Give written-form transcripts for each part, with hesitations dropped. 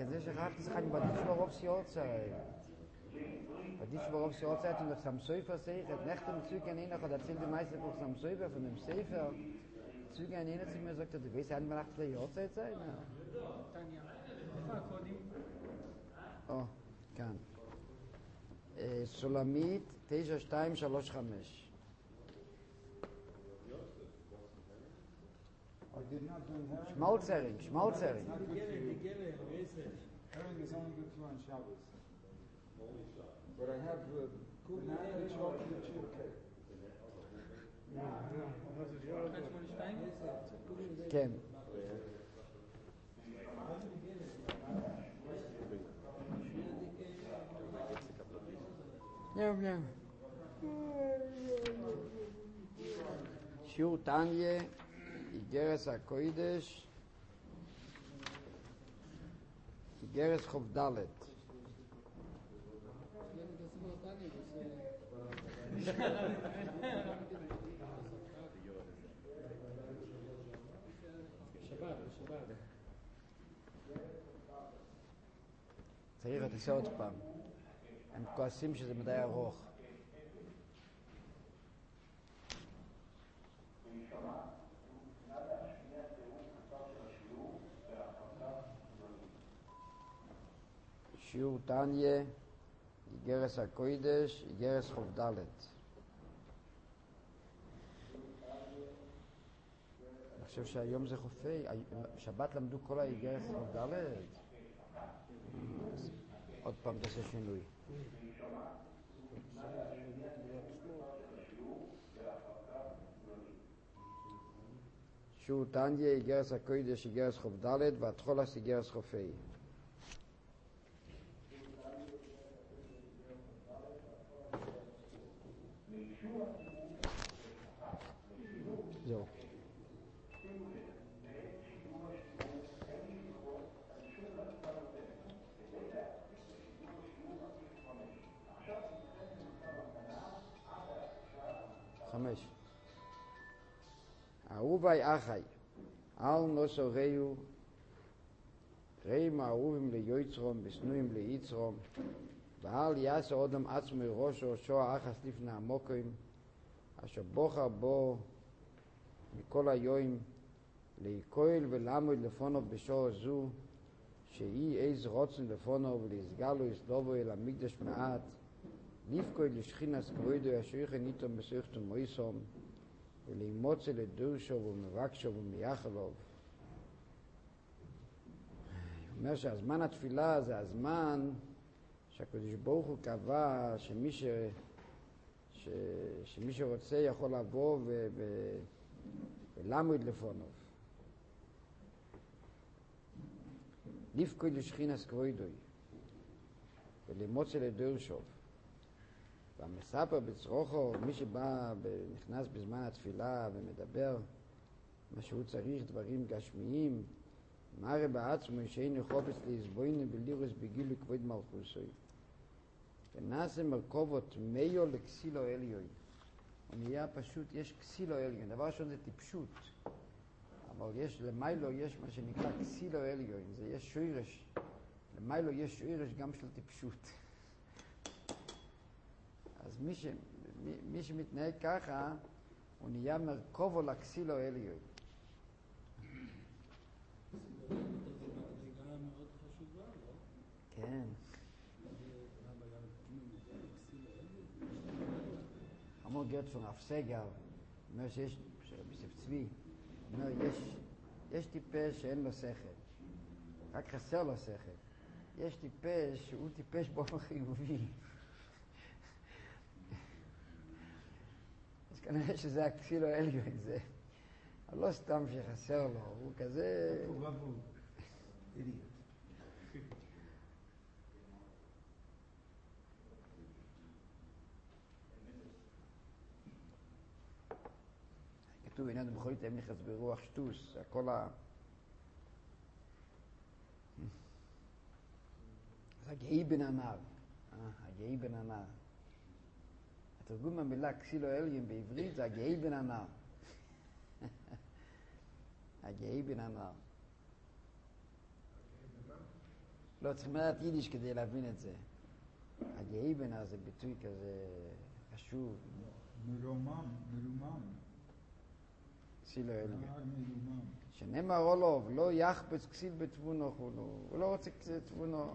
זה שכחתי שחק בדיש ברוב שיורצאי. בדיש ברוב שיורצאי hat noch sam Seifer sagt, nächte im Zug an einer hat erzählt die meiste Buch sam Seifer von dem Seifer. Zug an einer zu mir sagt, du weißt, hat mir nachts Jahreszeit sein? Tanja. Kodim. Oh, כאן. סולמית 9235. Schmalzering. Herring is only good for on Shabbos. But I have banana chocolate chip cake. כן. שיעור תניה, איגרס הקוידש, איגרס חוב דלת. שבת. צריך לתעשה עוד פעם. הם כועסים שזה מדי ארוך. שיעור תניה, איגרס הקוידש, איגרס חוב דלת. אני חושב שהיום זה חופי, שבת למדו כל האיגרס חוב דלת. עוד פעם תעשה שינוי. שיעור תניה, איגרס הקוידש, איגרס חוב דלת, והתחולס איגרס חופי. זהו. חמש. אהובי אחי, אל נוסו ראו, ראים אהובים ליוצרום, בסנויים ליצרום, ואל יעשה אודם עצמו ראשו, שוע אחס לפני המוקרים, אשר בוחר בו מכל היום, להיקויל ולעמוד לפונו בשור זו, שאי איז רוצן לפונו ולהסגלו יסלובו אל המקדש מעט, לפקוד לשכינס כבודו אשר ניתו מסכתו מויסום, ולאמוצה לדורשו ומבקשו ומייחלוב. הוא אומר שהזמן התפילה זה הזמן שהקדוש ברוך הוא קבע שמי שרוצה יכול לבוא ולעמוד לפונוב. לפקוד לשכינס כבודו ולאמוצה לדורשו. והמספר בצרוכו, מי שבא, נכנס בזמן התפילה ומדבר מה שהוא צריך, דברים גשמיים, מראה בעצמו שאין חופש להסבוין בלירוס בגיל וכבוד מלכוסוי. ונעשה מרכובות מיו לכסילו עליון. הוא נהיה פשוט, יש כסילו עליון. דבר ראשון זה טיפשות. אבל למיילו יש מה שנקרא כסילו עליון. זה יש שורש. למיילו יש שורש גם של טיפשות. אז מי שמתנהג ככה, הוא נהיה מרכובו לכסילו עליון. זה מדרגה מאוד חשובה, לא? כן. אמור גרצון אף סגר, אומר שיש, בסף צבי, אומר יש טיפש שאין לו שכל, רק חסר לו שכל. יש טיפש שהוא טיפש באופן חיובי. אז כנראה שזה הכסילו עליון, זה לא סתם שחסר לו, הוא כזה... אידיוט. כתוב עניין בכל יתאם נכנס ברוח שטוס, הכל זה הגאי בן הנער. הגאי בן הנער. התרגום המילה כסילו עליון בעברית זה הגאי בן הנער. הגאי בן הנער. לא צריכים לדעת יידיש כדי להבין את זה. הגאיבן זה ביטוי כזה חשוב. מרומם. סילו אלגה. מרומם. שנאמר אולוב, לא יחפץ כסיל בתבונו חולו. הוא לא רוצה תבונו.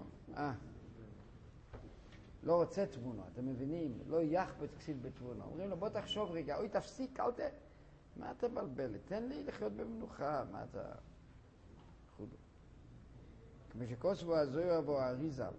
לא רוצה תבונו, אתם מבינים? לא יחפץ כסיל בתבונו. אומרים לו, בוא תחשוב רגע, אוי תפסיק, אל ת... מה אתה בלבל? תן לי לחיות במנוחה, מה אתה... חולו. כמו שכוסבו הזויר בו האריזל.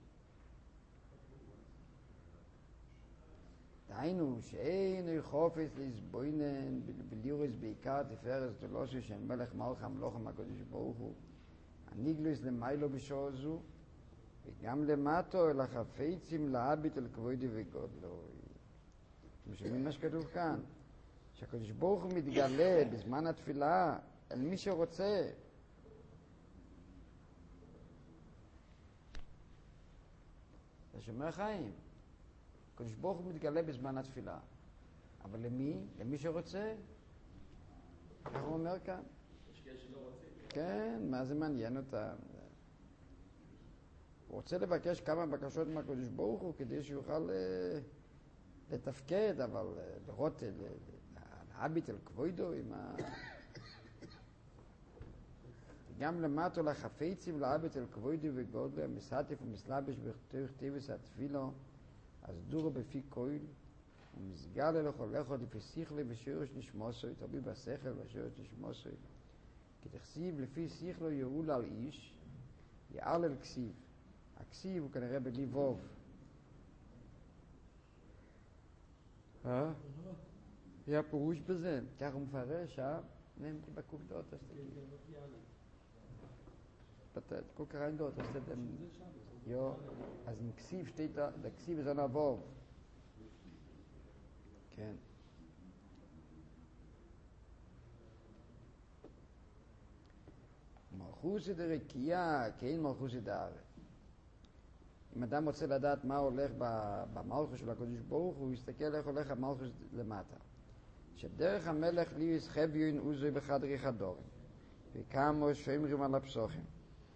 דהיינו שאין חופץ לסבוינן בלירוס בעיקר תפארס דלוסו של מלך מלך המלוכם הקדוש ברוך הוא הניגלוס למיילו בשעה זו וגם למטו אל החפצים להביט אל כבודי וגודלו. אתם שומעים מה שכתוב כאן? שהקדוש ברוך הוא מתגלה בזמן התפילה אל מי שרוצה. זה שומר חיים. הקדוש ברוך הוא מתגלה בזמן התפילה. אבל למי? למי שרוצה. איך הוא אומר כאן? יש כאלה שלא רוצים. כן, מה זה מעניין אותם? הוא רוצה לבקש כמה בקשות מהקדוש ברוך הוא כדי שיוכל לתפקד, אבל לראות, להביט אל כבודו עם ה... גם למטו לחפצים להביט אל כבודו וגודלו, מסעטף ומסלבש בכתוב כתיבס התפילו, אז דורו בפי כהל, ומסגל לכל אחד לפי שכלי ושירוש נשמוסוי, תלוי בשכל ושירוש נשמוסוי. כי תכסיב לפי שכלו יעול על איש, יעל אל כסיב. הכסיב הוא כנראה בלי ווב. היה פירוש בזה, כך הוא מפרש, נהמתי בקובדות, אז תגיד. כל כך אין דעות, אז תגיד. Jo, also im Ksiv steht da, der Ksiv ist ein Wov. כן. מלכות דרקייה, כן מלכות דארץ. אם אדם רוצה לדעת מה הולך במלכות של הקדוש ברוך הוא יסתכל איך הולך המלכות למטה. שדרך המלך ליוס חביון עוזוי בחדרי חדורים. וכמו שומרים על הפסוחים.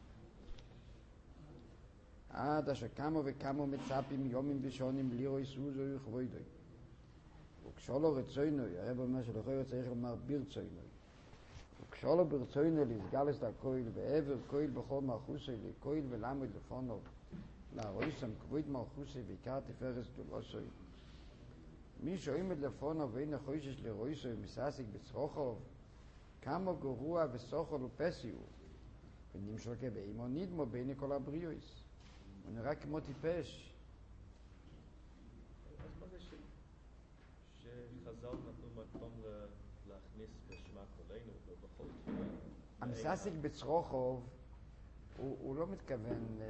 עד אשר כמה וכמה מצפים יומים ושונים לירוי סוזו וכבודוי. וכשאולו רצוינוי, הרב אומר שלכוי צריך לומר ברצוינוי. וכשאולו ברצוינוי לסגלס לכויל ועבר כויל בכל מלכוסי לכויל ולמוד לפונו להרויסם כבוד מלכוסי ועיקר תפארס דולוסוי. מי שעומד לפונו ואין החוישש לרויסוי מסעסיק בצרוכו כמה גרוע וסוחול ופסיו ונמשל כבאימו נדמו בין כל הבריאוס. הוא נראה כמו טיפש. אז מה זה שחז"ל נתנו מקום להכניס בשמה קולנו ובכל תפילה? המסעסיק בצרוכוב הוא לא מתכוון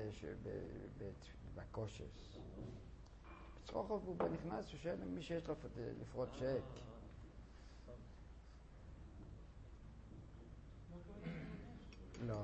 בקושס. בצרוכוב הוא נכנס ששאל מי שיש לו לפרוט צ'ק. לא.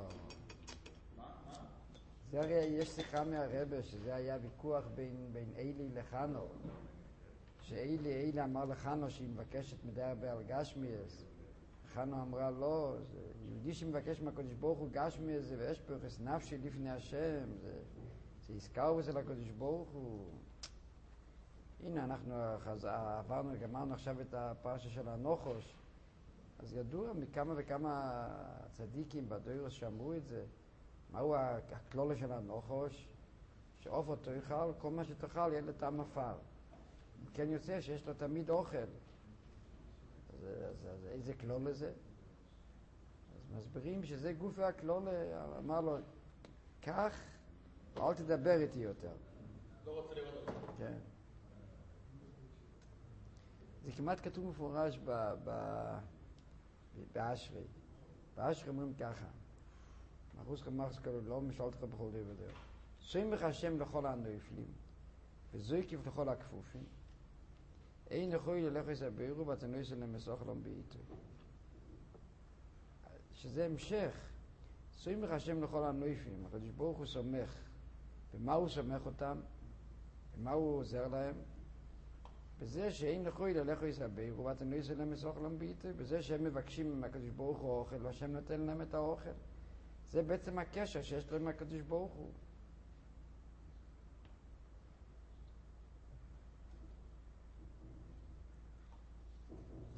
זה הרי יש שיחה מהרבא שזה היה ויכוח בין אילי לחנו, שאילי אמר לחנו שהיא מבקשת מדי הרבה על גשמיאס. חנו אמרה לא, יהודי שמבקש מהקדוש ברוך הוא גשמיאס זה ויש פרס נפשי לפני השם, זה יזכר בזה לקדוש ברוך הוא. הנה אנחנו גמרנו עכשיו את הפרשה של הנוחוש, אז ידוע מכמה וכמה צדיקים בדוירוס שאמרו את זה. מהו הכלולה של הנוחוש? שעופר תאכל, כל מה שתאכל יהיה לטעם עפר. כן יוצא שיש לו תמיד אוכל. אז איזה כלולה זה? אז מסבירים שזה גוף הכלולה, אמר לו, כך, ואל תדבר איתי יותר. לא רוצה לראות אותך. כן. זה כמעט כתוב מפורש באשרי. באשרי אומרים ככה. מחוס חמאס כאלו לא משאלת לך בכל די ודרך. סומך השם לכל הנויפלים, וזויקיף לכל הכפופים, אין יכוי ללך יסבירו, ואתה יסלם מסוך להם בעיתו. שזה המשך. סומך השם לכל הנויפלים, הקדוש ברוך הוא סומך. ומה הוא סומך אותם? ומה הוא עוזר להם? בזה שאין יכוי ללך יסבירו, ואתה יסלם מסוך להם בעיתו, בזה שהם מבקשים מהקדוש ברוך הוא אוכל, והשם נותן להם את האוכל. זה בעצם הקשר שיש להם מהקדוש ברוך הוא.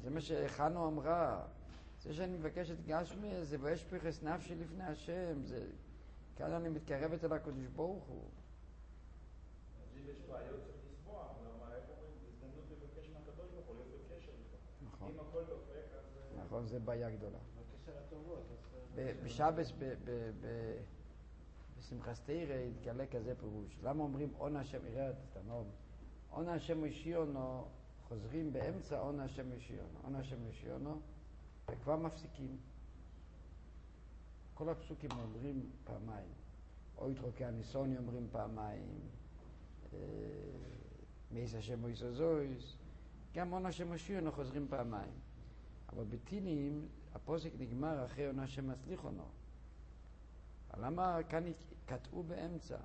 זה מה שחנו אמרה. זה שאני מבקש את גשמי, זה ואשפך נפשי לפני השם. כאן אני מתקרבת אל הקדוש ברוך הוא. אז אם יש בעיות צריך לשמוח, למה איך אומרים? הזדמנות לבקש מהקדוש ברוך הוא להיות בקשר איתו. נכון. אם הכל דופק, אז... נכון, זה בעיה גדולה. בקשר הטובות. בשבס, בשמחת תורה, התגלה כזה פירוש. למה אומרים עונה השם יראה את תנום? עונה השם ישיונו, חוזרים באמצע עונה השם ישיונו. עונה השם ישיונו, וכבר מפסיקים. כל הפסוקים אומרים פעמיים. או יתרוקי הניסוני אומרים פעמיים. מייס השם או יסוזויס. גם עונה השם ישיונו חוזרים פעמיים. אבל בתינים, הפוסק נגמר אחרי עונה השם מצליחונו. למה כאן קטעו באמצע?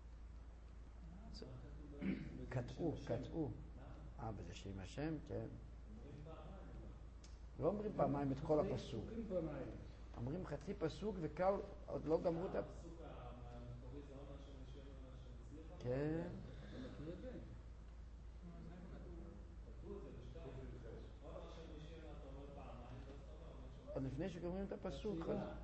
קטעו. בזה שם השם, כן. לא אומרים פעמיים את כל הפסוק. אומרים חצי פסוק וקל, עוד לא גמרו את הפסוק. כן. עוד לפני שגומרים את הפסוק.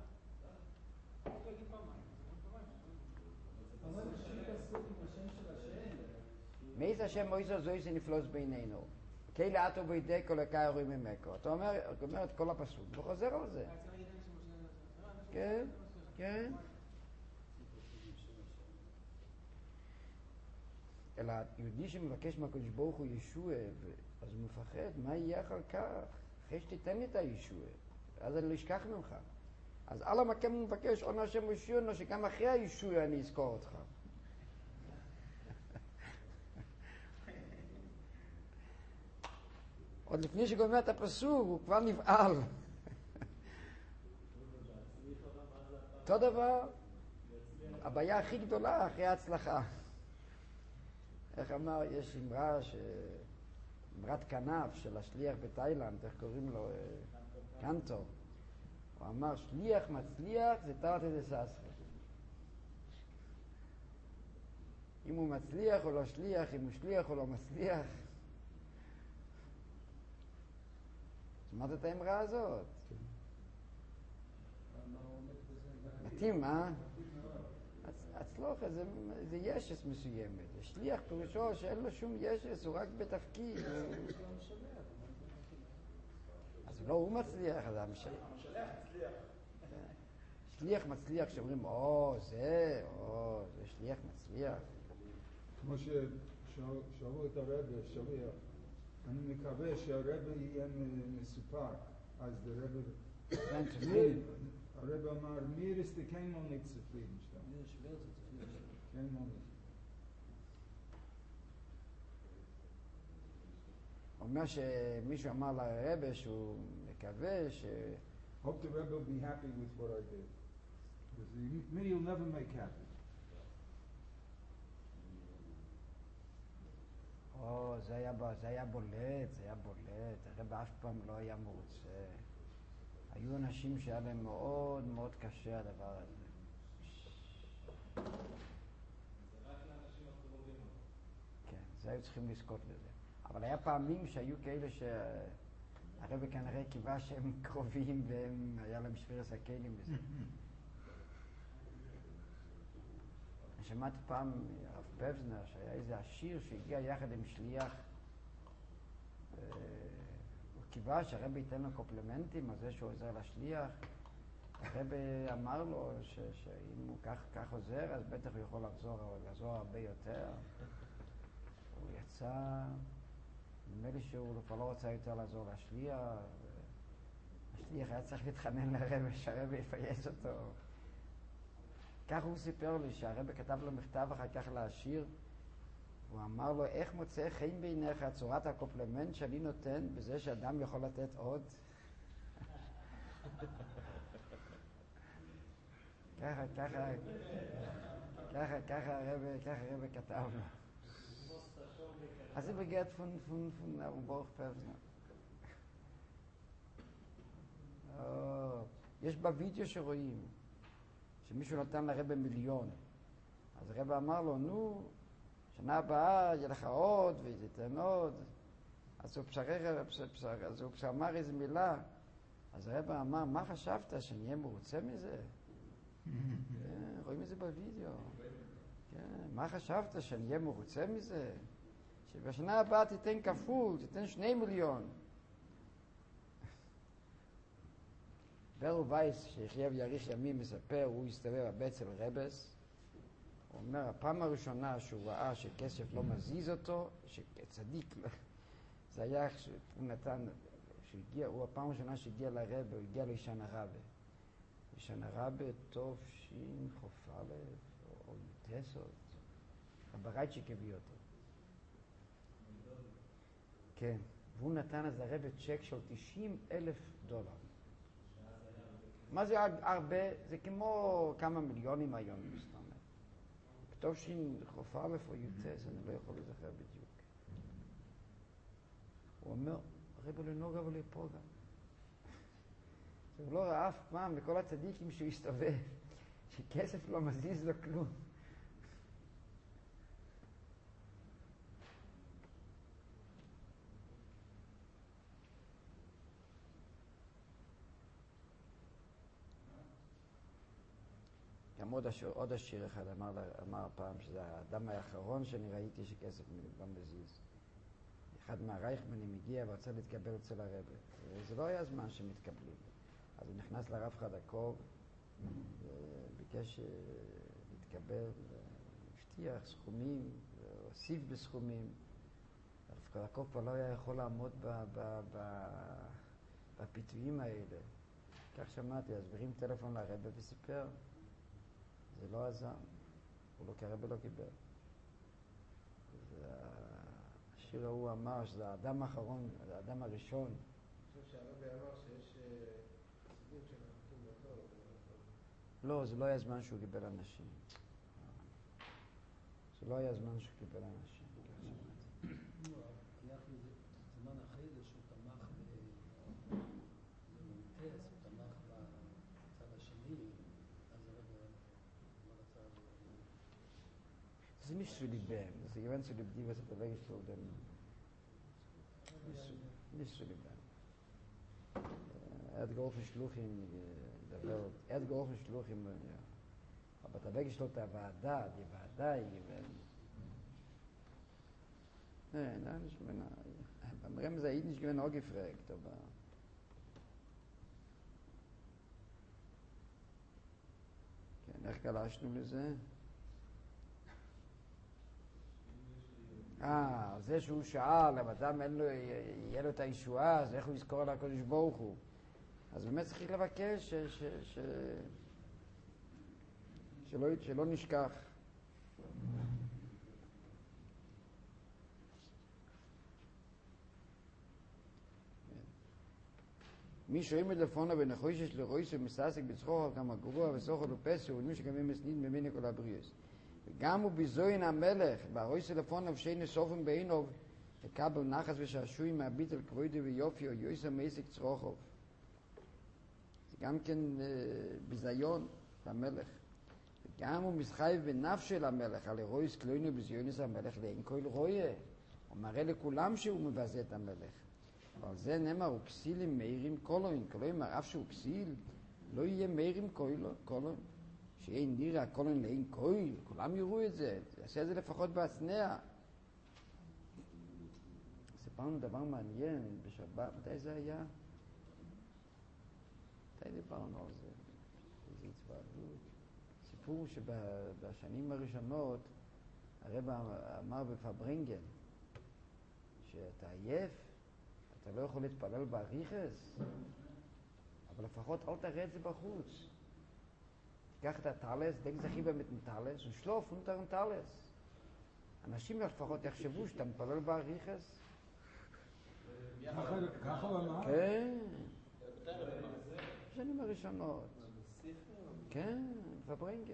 מייס השם מויסו זויס נפלוס בינינו. כאילו אתו בידי כל הקאי רואים ממקו. אתה אומר את כל הפסוק וחוזר על זה. כן, כן. אלא יהודי שמבקש מהקדוש ברוך הוא ישוע, אז הוא מפחד, מה יהיה אחר כך? אחרי שתיתן לי את הישוע, אז אני לא אשכח ממך. אז על המקם הוא מבקש, עונה השם ישוע, שגם אחרי הישוע אני אזכור אותך. עוד לפני שגומר את הפסוק, הוא כבר נבעל. אותו דבר, הבעיה הכי גדולה אחרי ההצלחה. איך אמר, יש אמרה, אמרת כנף של השליח בתאילנד, איך קוראים לו? קנטור. הוא אמר, שליח מצליח זה תרתי דססרי. אם הוא מצליח או לא שליח, אם הוא שליח או לא מצליח. שמעת את האמרה הזאת? מתאים, הצלוח זה ישס מסוימת. שליח פירושו שאין לו שום ישס, הוא רק בתפקיד. אז לא הוא מצליח, אז המשלח מצליח. שליח מצליח, שאומרים, זה שליח מצליח. כמו ששאלו את הרב, שליח, אני מקווה שהרב יהיה מסופק, אז הרב אמר, מיר ist die kein mal nicht zufriedenstellen. Mir ist schwer zu zufriedenstellen. Kein mal nicht. אומר שמישהו אמר לרב שהוא מקווה Hope the Rebbe will be happy with what I did. Because me you'll never make happy. זה היה בולט. הרב אף פעם לא היה מרוצה. היו אנשים שהיה להם מאוד מאוד קשה הדבר הזה. זה רק לאנשים הקרובים. כן, זה היו צריכים לזכות לזה. אבל היה פעמים שהיו כאלה שהרב כנראה קיווה שהם קרובים והם היה להם שבירת הכלים בזה. אני שמעתי פעם הרב פבזנר שהיה איזה עשיר שהגיע יחד עם שליח, הוא קיווה שהרב ייתן לו קומפלימנטים על זה שהוא עוזר לשליח. הרב אמר לו שאם הוא כך עוזר אז בטח הוא יכול לעזור הרבה יותר. הוא יצא, נדמה לי שהוא כבר לא רוצה יותר לעזור לשליח. השליח היה צריך להתחנן לרב שהרב יפייס אותו. כך הוא סיפר לי שהרב כתב לו מכתב אחר כך לעשיר. הוא אמר לו, איך מוצא חן בעיניך צורת הקומפלימנט שאני נותן בזה שאדם יכול לתת עוד? ככה הרב כתב לו. אז זה בגלל von ברוך פבזנר. יש בווידאו שרואים שמישהו נתן לרב מיליון. אז הרב אמר לו, נו, שנה הבאה יהיה לך עוד ותיתן עוד. אז הוא אמר איזה מילה, אז הרב אמר, מה חשבת, שאני אהיה מרוצה מזה? רואים את זה בווידאו. מה חשבת, שאני אהיה מרוצה מזה? שבשנה הבאה תיתן כפול, תיתן 2 מיליון. ברל וייס, שיחיה ויאריך ימים, מספר, הוא הסתובב הרבה אצל רבס. הוא אומר, הפעם הראשונה שהוא ראה שכסף לא מזיז אותו, שצדיק, זה היה כשהוא נתן, הוא הפעם הראשונה שהגיע לרב, הוא הגיע לישן הרבה. לישן הרבה טוב שין חופלה, או יוטסות. הברייצ'יק הביא אותו. כן, והוא נתן אז לרב צ'ק של $90,000. מה זה הרבה? זה כמו כמה מיליונים היום, זאת אומרת. כתוב שין חופה לפו יוטס, אני לא יכול לזכר בדיוק. הוא אומר, הרב לא נוגע ולא פוגע. הוא לא ראה אף פעם בכל הצדיקים שהוא הסתובב, שכסף לא מזיז לו כלום. גם עוד השיר אחד אמר פעם שזה האדם האחרון שאני ראיתי שכסף לא מזיז. אחד מהרייכמנים הגיע ורצה להתקבל אצל הרב. זה לא היה זמן שמתקבלים. אז הוא נכנס לרב חדקוב, ביקש להתקבל, הבטיח סכומים, הוסיף בסכומים. הרב חדקוב כבר לא היה יכול לעמוד בפיתויים האלה. כך שמעתי, אז הרים טלפון לרב וסיפר. זה לא עזר, הוא לא קרב ולא קיבל. השיר ההוא אמר שזה האדם האחרון, זה האדם הראשון. אני חושב שהרבי אמר שיש סיבות שמחכים בתור. לא, זה לא היה זמן שהוא קיבל אנשים. זה לא היה זמן שהוא קיבל אנשים. היה זמן אחרי זה שהוא תמך במונטס, הוא תמך בצד השני, אז הרבי Das ist nicht so die Band. Das ist gewöhnt zu die was der Weg so denn nicht so die Band. hat geholfen Schluchim der Welt. hat geholfen Schluchim, ja. Aber der Weg ist die Wada, nein, ich meine, beim Rem sei nicht gewöhnt auch gefragt, aber כן, איך גלשנו לזה? זה שהוא שאל, אם אדם יהיה לו את הישועה, אז איך הוא יזכור על הקדוש ברוך הוא? אז באמת צריך לבקש שלא נשכח. מי שרואים את לפונה ונחוישש לרויסו ומסעסק בצחור כמה גרוע וסוחו ופסו ולמי שגמים מסנית ממיני כל הבריאס. וגם הוא בזוין המלך, בהרויסו לפונה ושי נסופם בעינוב, לקבל נחס ושעשוי מהביט על כבוידו ויופי או יויסה מייסק צרוחוב. זה גם כן בזיון למלך. וגם הוא מסחייב בנפש של המלך, על הרויס כלוינו בזיונס המלך לאין כל רויה. הוא מראה לכולם שהוא מבזה את המלך. אבל זה נאמר, הוא כסיל עם מאירים קולוין. קולוין, אף שהוא כסיל, לא יהיה מאירים קולוין. שיהיה נראה קולוין לאין קויל, כולם יראו את זה. יעשה את זה לפחות בהצנע. סיפרנו דבר מעניין בשבת, מתי זה היה? מתי דיברנו על זה? איזה התוועדות. סיפור שבשנים הראשונות, הרב אמר בפברינגן, שאתה עייף, אתה לא יכול להתפלל באריכס, אבל לפחות אל תראה את זה בחוץ. תיקח את הטלס, דק זכי באמת מטלס, ושלוף ונתר טלס. אנשים לפחות יחשבו שאתה מתפלל באריכס. ככה הוא אמר? כן. בשנים הראשונות. כן, פברינגן.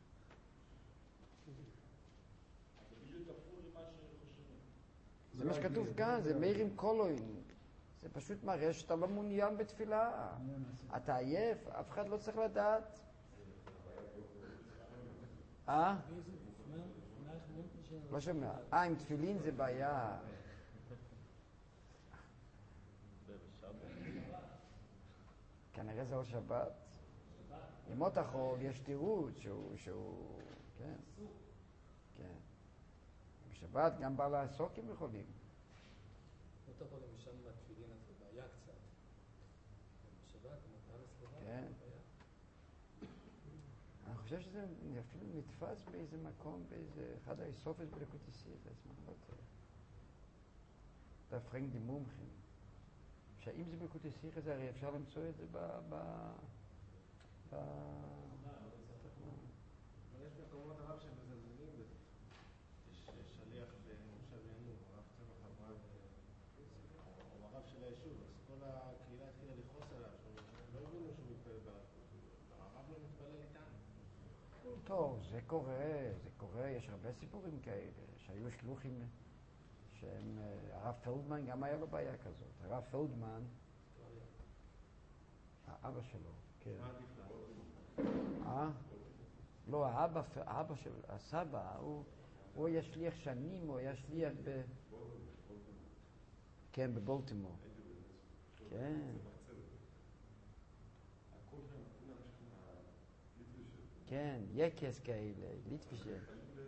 זה מה שכתוב כאן, זה מאיר עם קולוין. זה פשוט מראה שאתה לא מעוניין בתפילה. אתה עייף, אף אחד לא צריך לדעת. לא שומע. עם תפילין זה בעיה. כנראה זה על שבת. ימות החול יש תירוץ שהוא, כן. כן. בשבת גם בעל העסוקים יכולים. לא תבוא למשל מהתפילין הזה, בעיה קצת. בשבת, המטרה לסלבה, כן. בעיה. אני חושב שזה אפילו נתפס באיזה מקום, באיזה אחד האיסופס בליקוטי סיכס, מה לא טוב. תפרנג די מומחים. שאם זה בליקוטי סיכס, הרי אפשר למצוא את זה אבל יש מקומות הרב שמזלזלים בזה. יש שליח במושב ינור, הרב צמח אברהם, הוא הרב של היישוב, אז כל הקהילה התחילה לכעוס עליו, לא הבינו שהוא מתפלל ברחוב. הרב לא מתפלל איתנו. טוב, זה קורה, יש הרבה סיפורים כאלה, שהיו שלוחים שהם, הרב פלדמן גם היה לו בעיה כזאת. הרב פלדמן, האבא שלו, כן. מה עדיף לה? לא, האבא של הסבא, הוא היה שליח שנים, הוא היה שליח כן, בבולטימור. כן. כן, יקס כאלה, ליטפישר.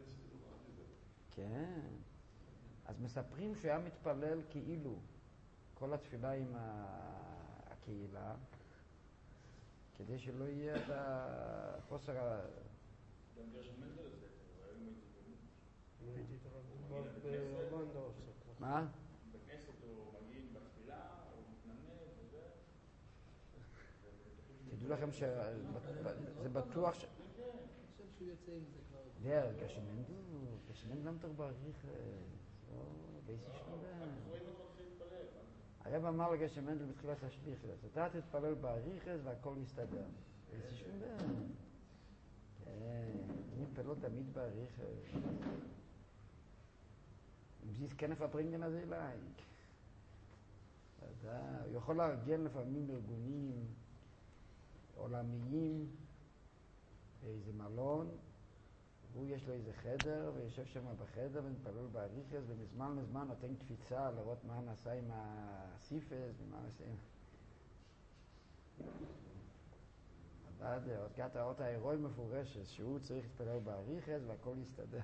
כן. אז מספרים שהוא היה מתפלל כאילו, כל התפילה עם הקהילה, כדי שלא יהיה את החוסר גם גרשם מנדל הזה, היו מתפללים. הייתי איתו ברבנדו עכשיו. מה? בכנסת הוא מגיעים בתפילה, הוא מתנמד וזה. תדעו לכם שזה בטוח ש... אני חושב שהוא יוצא עם זה כבר. Der, Gashemendel haben doch Barich, so, weiß ich schon רואים אותו מתחיל להתפלל. הרב אמר לגשמנדל בתחילת השליחס, אתה תתפלל באריכס והכל יסתדר. weiß ich schon כן, אני מתפלל תמיד באריכס. אם זה כן לפברינגן הזה אליי. הוא יכול לארגן לפעמים ארגונים עולמיים באיזה מלון, והוא יש לו איזה חדר, ויושב שם בחדר ומתפלל באריכס, ומזמן לזמן נותן קפיצה לראות מה נעשה עם הסיפס ומה נעשה עם... עוד גת האות ההירואי מפורשת, שהוא צריך להתפלל באריכס והכל יסתדר.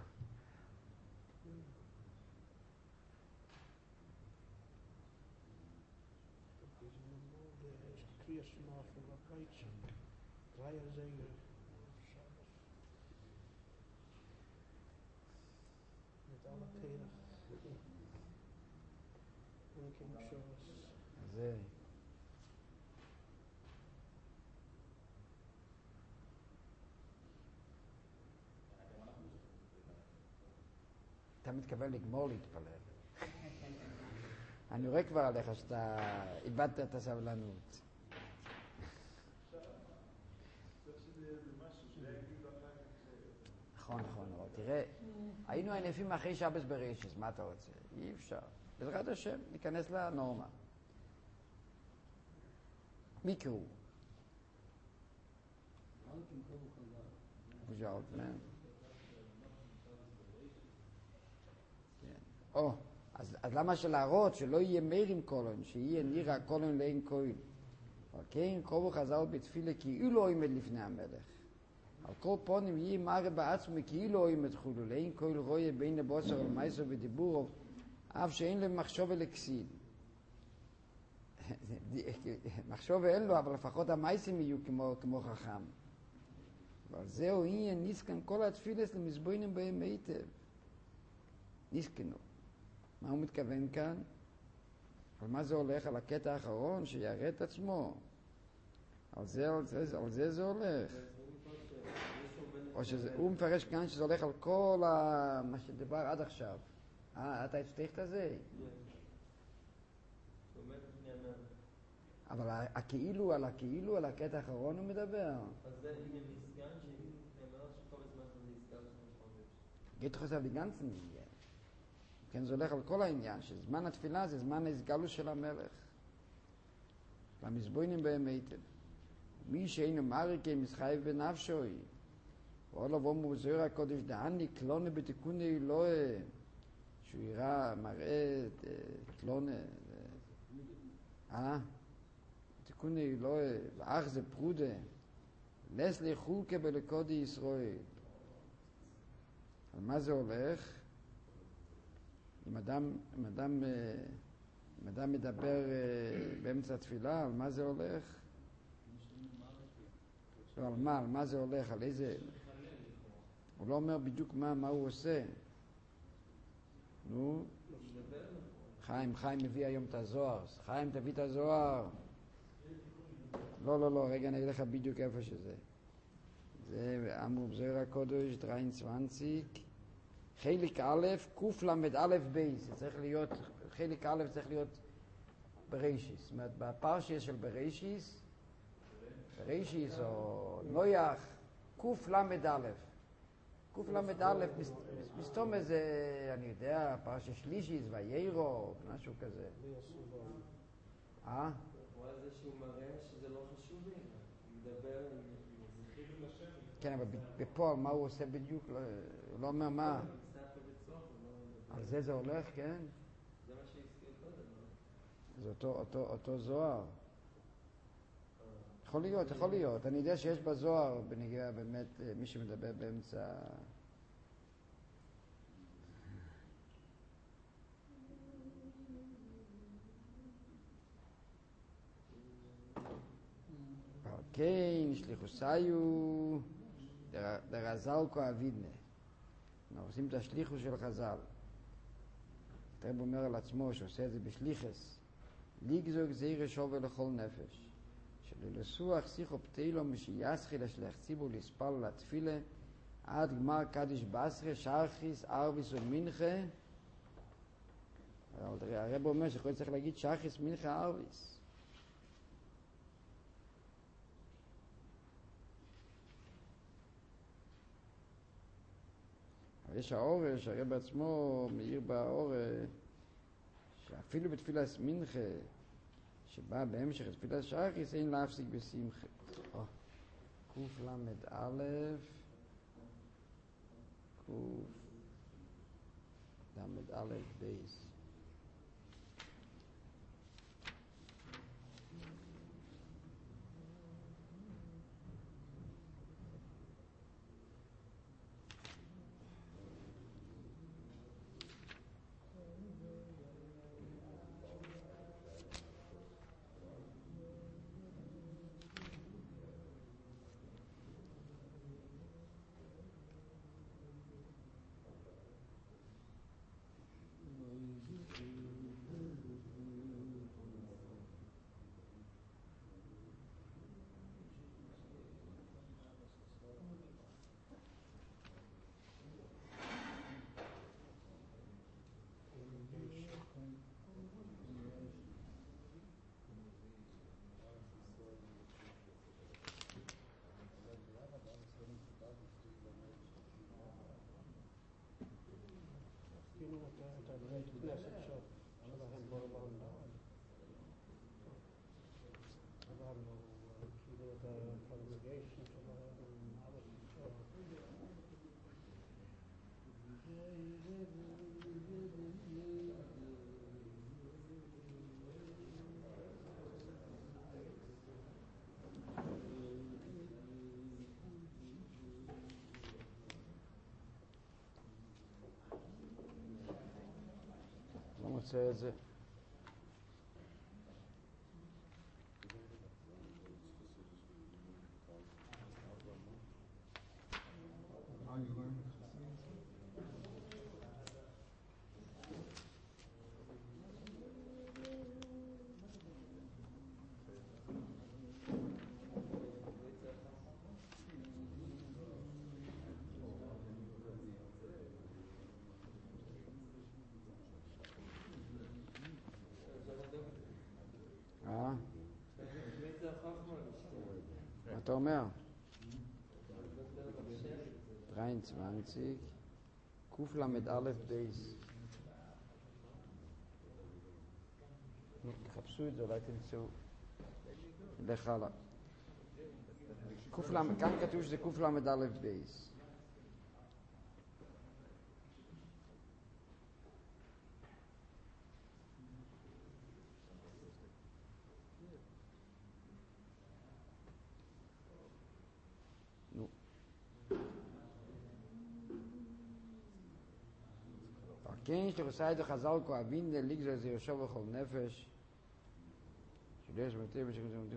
יש קריאה שמה אפילו בבית שם. דריה זיינר. mit alle Kirchen. Und King Charles. זה... אתה מתכוון לגמור להתפלל. אני רואה כבר עליך שאתה איבדת את הסבלנות. נכון, תראה, היינו ענפים אחרי שבס בראשית, מה אתה רוצה? אי אפשר. בעזרת השם, ניכנס לנורמה. מיקרו. וז'אלטמן. אז למה שלהראות שלא יהיה מאיר עם קולון, שיהיה נירה קולון לאין כהן. אבל כן, קרובו חז"ל בתפילה כאילו עומד לפני המלך. על כל פונים יהיה מראה בעצמו כאילו עומד חולו, לאין כהן רואה בין הבוסר על מייסו ודיבורו, אף שאין להם מחשוב אלכסיד. מחשוב אין לו, אבל לפחות המייסים יהיו כמו חכם. אבל זהו יהיה ניסקן כל התפילס למזבוינים בהם היטב. ניסקנו. מה הוא מתכוון כאן? על מה זה הולך? על הקטע האחרון שיראה את עצמו. על זה הולך. או שהוא מפרש כאן שזה הולך על כל מה שדיבר עד עכשיו. אתה הצליח את זה? אבל על הקטע האחרון הוא מדבר. אז זה עניין מסגן שנאמר שכל הזמן זה נזכר שם חודש. geht doch auf die ganzen Dinge. כן, זה הולך על כל העניין, שזמן התפילה זה זמן ההסגלות של המלך. והמזבוינים בהם היטב. מי שאינו מריקי מסחייב בנפשוי. ואולו בומו בזוהר הקודש דעני קלונה בתיקוני אלוהי. שהוא יראה, מראה את קלונה. תיקוני לא אח זה פרודה לסלי חולקה בלקודי ישראל. על מה זה הולך? אם אדם מדבר באמצע התפילה, על מה זה הולך? לא, על מה זה הולך? על איזה... הוא לא אומר בדיוק מה הוא עושה. נו, חיים מביא היום את הזוהר. חיים, תביא את הזוהר. לא, רגע, אני אגיד לך בדיוק איפה שזה. זה אמרו בזוהר הקודש, 23, חלק א', קוף למד א' בייס. זה צריך להיות, חלק א' צריך להיות בראשיס. זאת אומרת, בפרשיה של בראשיס או נויח, קוף למד א'. קוף למד א', מסתום איזה, אני יודע, פרשיה שלישיס, ויירו, משהו כזה. הוא על זה שהוא מראה שזה לא חשוב לי, הוא מדבר עם זכירים לשם. כן, אבל בפועל מה הוא עושה בדיוק, הוא לא אומר מה. על זה הולך, כן? זה מה שהזכיר קודם. זה אותו זוהר. יכול להיות. אני יודע שיש בזוהר, בנגיעה באמת, מי שמדבר באמצע... כן, שליחוסיו דרזל כואבידנה. אנחנו עושים את השליחוס של חז"ל. הרב אומר על עצמו שעושה את זה בשליחס. ליגזוג זעיר שובר לכל נפש. שללסוח שיחו פתאילו משייסחי לשלח ציבור לספל לתפילה עד גמר קדיש בסרה, שרחיס, ארביס ומנחה. הרב אומר שיכול צריך להגיד שרחיס, מנחה, ארביס. יש האור שהרב בעצמו מאיר באור שאפילו בתפילת מנחה שבא בהמשך תפילת שחריס אין להפסיק בשמחה. קוף למד א' קוף למד א' בייס. לא מוצא את זה. מה אתה אומר? 23 קוף למד א' בייס. תחפשו את זה, אולי תמצאו. נלך הלאה. כאן כתוב שזה קוף למד א' בייס. כן שרוסי דו חז"ל כואבין לגזור זה יושב בכל נפש שיש מטבע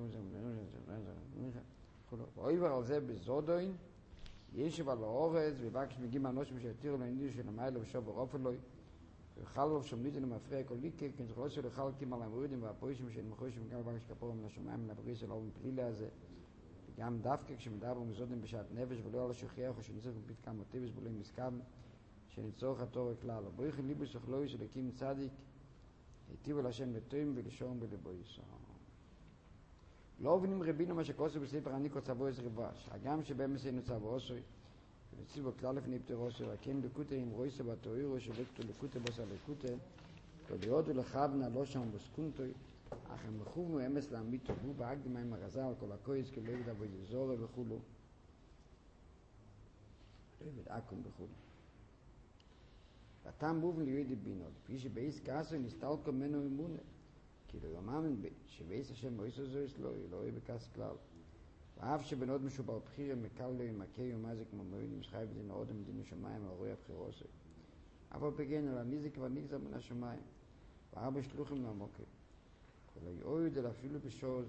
ואויבר על זה בזודוין ישב על האורץ ובקש מגיעים האנושים שיתירו לו אינדיו של המיילה ושוב ברופן לו וחל לו שומניתן ומפריע כל ליקה כן זכרו שלו חל קימה למורידים והפוישים שנמחושים גם בקש כפור מן השומיים מן הבריס של האום פלילה הזה וגם דווקא כשמדבר מזודים בשעת נפש ולא על השוכח או שניצח מפית כמה מוטיבס בולי מסכם שניצורך התור הכלל ובריחי ליבוס אוכלוי של הקים צדיק היטיבו להשם לטועים ולשום בלבו יסור לא אובנים רבינו מה שכוסו בספר הניקו צבו עזר רבש הגם שבהם עשינו צבו עשוי ונציבו כלל לפני פטר עשוי וכן לקוטה עם רויסו בתאוירו שלקטו לקוטה בוסר לקוטה ולהודו לכבנה לא שם בסקונטוי אך הם מכובנו אמס להעמיד טובו בהקדימה עם הרזל על כל הכויס כאילו עבד אבו יזורה וכולו עבד אקום וכולו ואתם בובן ליועדי בינות כפי שבאיס כעסו נסתלקו ממנו אמונה כאילו יומאמן שבאיס השם מויסו זויס לא יהיה בכעס כלל ואף שבנות משובר בחירה מקל לו עם הקי ומזה כמו מוינים שחי בדין אודם דין השמיים על רואי הבחירוסי אבל בגן על הניזק והנגזר מן השמיים וארבע שלוחים לעמוקי ולא יועד אלא אפילו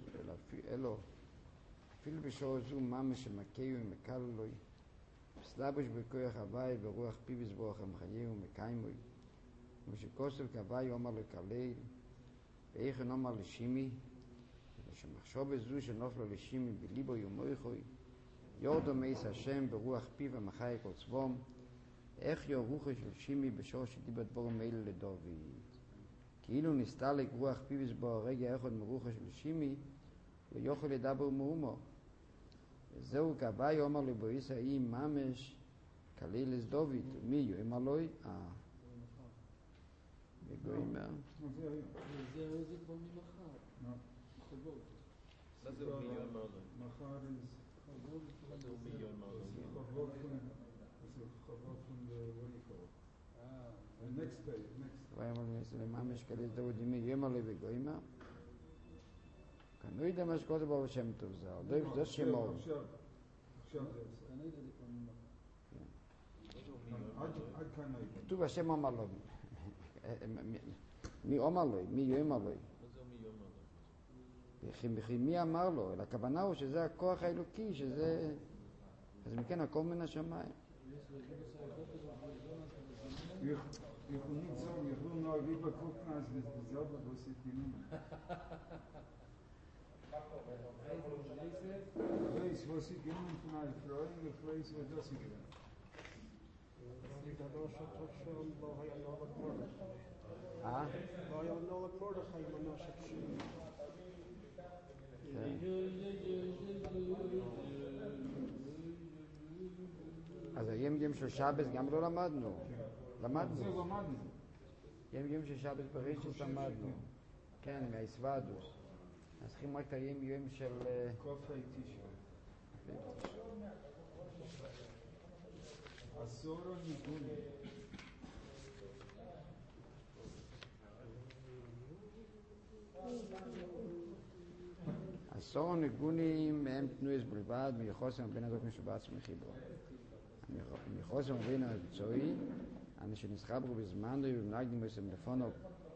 בשור זו ממש שמקי ומקל לו סלבוש בכוח הוואי ורוח פיו יסבוח המחיה ומקיימוי ושכוסף כוואי אומר לקלל ואיך נאמר לשימי ושמחשוב זו שנופלו לשימי בליבו יומויכוי יורדו מייס השם ברוח פיו המחיה כל צבום איך יורוחו של שימי בשור שדיבר דבורם אלה לדוד כאילו נסתלק רוח פיו יסבור רגע אחד מרוחו של שימי לא יוכל לדבר מאומו וזהו כוואי אומר לבויס האי ממש כלילס דוד מי יאמר לוי? בגוימר זה כבר ממחר חובות מה זהו מי יאמר לוי? מחר מה זהו מי יאמר לוי? חובות from the what do you call it? The next day כוואי אומר לבויס ממש כלילס דוד מי יאמר לוי בגוימר כנוי דה מה שקודם בו בשם טוב זה שמור עכשיו זה כנראה זה כבר ממחר עד כאן הייתי כתוב השם אמר לו מי אומר לו? מי יאמר לו? מה זהו מי יאמר לוי? וכי מי אמר לו? אלא הכוונה הוא שזה הכוח האלוקי שזה אז מכן הכל מן השמיים Ich will nicht sagen, ich will nur lieber gucken, als wir selber, was ich genommen Ich weiß, was ich genommen von einer Freundin, ich weiß, was ich genommen אז היום של שבס גם לא למדנו זה למדנו. יום של שבס בראשית למדנו כן, מהיסוודוס אז צריכים רק את היום של קופי תשעה. עשור הניגונים. עשור הניגונים הם תנועס בלבד מיחוסם בין הזאת משובץ מחיבו מיחוסם בין הצועי אנשים נסחברו בזמן ובמנגדים בסם לפונו